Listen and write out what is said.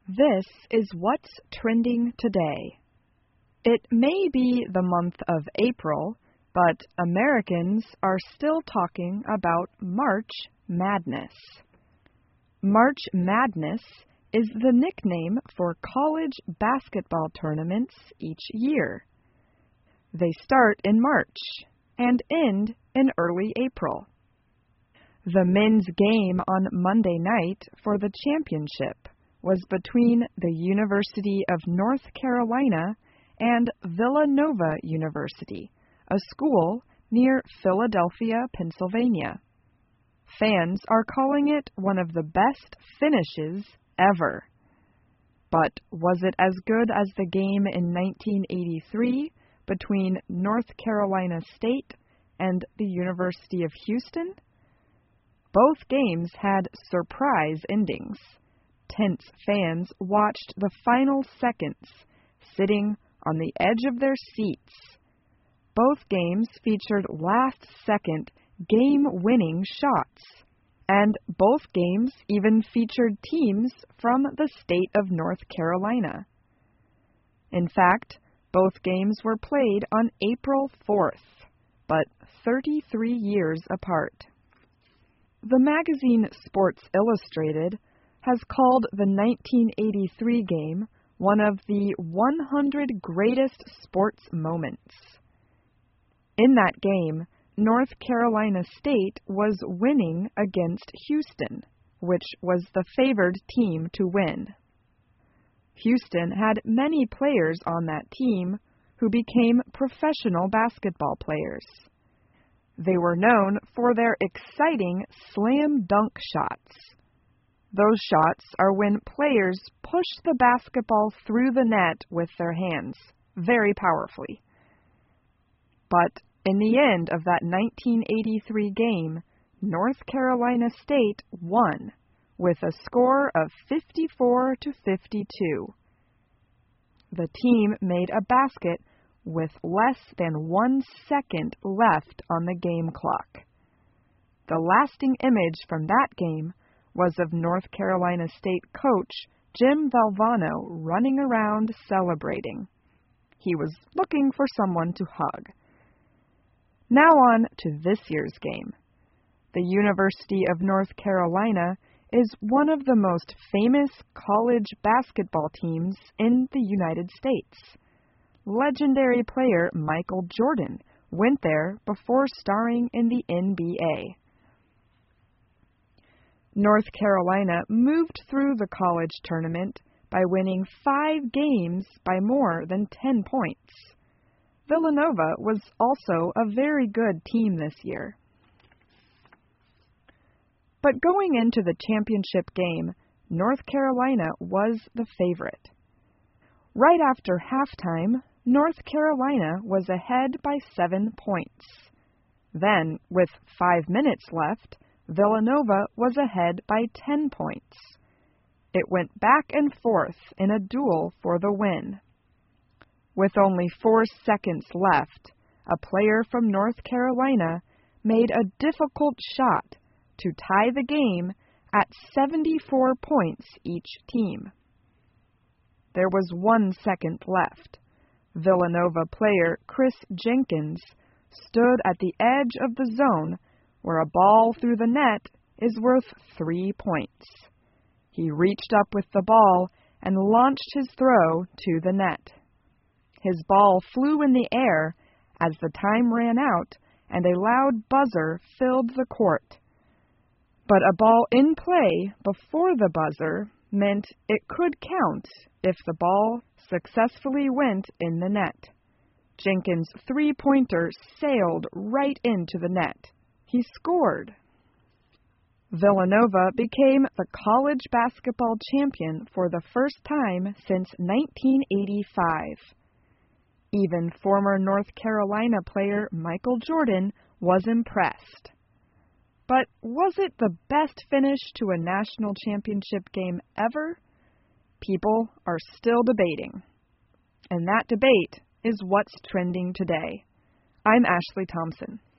This is what's trending today. It may be the month of April, but Americans are still talking about March Madness. March Madness is the nickname for college basketball tournaments each year. They start in March and end in early April. The men's game on Monday night for the championship was between the University of North Carolina and Villanova University, a school near Philadelphia, Pennsylvania. Fans are calling it one of the best finishes ever. But was it as good as the game in 1983 between North Carolina State and the University of Houston? Both games had surprise endings. Tense fans watched the final seconds, sitting on the edge of their seats. Both games featured last-second, game-winning shots, and both games even featured teams from the state of North Carolina. In fact, both games were played on April 4th, but 33 years apart. The magazine Sports Illustrated has called the 1983 game one of the 100 greatest sports moments. In that game, North Carolina State was winning against Houston, which was the favored team to win. Houston had many players on that team who became professional basketball players. They were known for their exciting slam dunk shots. Those shots are when players push the basketball through the net with their hands, very powerfully. But in the end of that 1983 game, North Carolina State won with a score of 54-52. The team made a basket with less than 1 second left on the game clock. The lasting image from that game was of North Carolina State coach Jim Valvano running around celebrating. He was looking for someone to hug. Now on to this year's game. The University of North Carolina is one of the most famous college basketball teams in the United States. Legendary player Michael Jordan went there before starring in the NBA. North Carolina moved through the college tournament by winning 5 games by more than 10 points. Villanova was also a very good team this year. But going into the championship game, North Carolina was the favorite. Right after halftime, North Carolina was ahead by 7 points. Then, with 5 minutes left, Villanova was ahead by 10 points. It went back and forth in a duel for the win. With only 4 seconds left, a player from North Carolina made a difficult shot to tie the game at 74 points each team. There was 1 second left. Villanova player Chris Jenkins stood at the edge of the zone where a ball through the net is worth 3 points. He reached up with the ball and launched his throw to the net. His ball flew in the air as the time ran out and a loud buzzer filled the court. But a ball in play before the buzzer meant it could count if the ball successfully went in the net. Jenkins' three-pointer sailed right into the net. He scored. Villanova became the college basketball champion for the first time since 1985. Even former North Carolina player Michael Jordan was impressed. But was it the best finish to a national championship game ever? People are still debating. And that debate is what's trending today. I'm Ashley Thompson.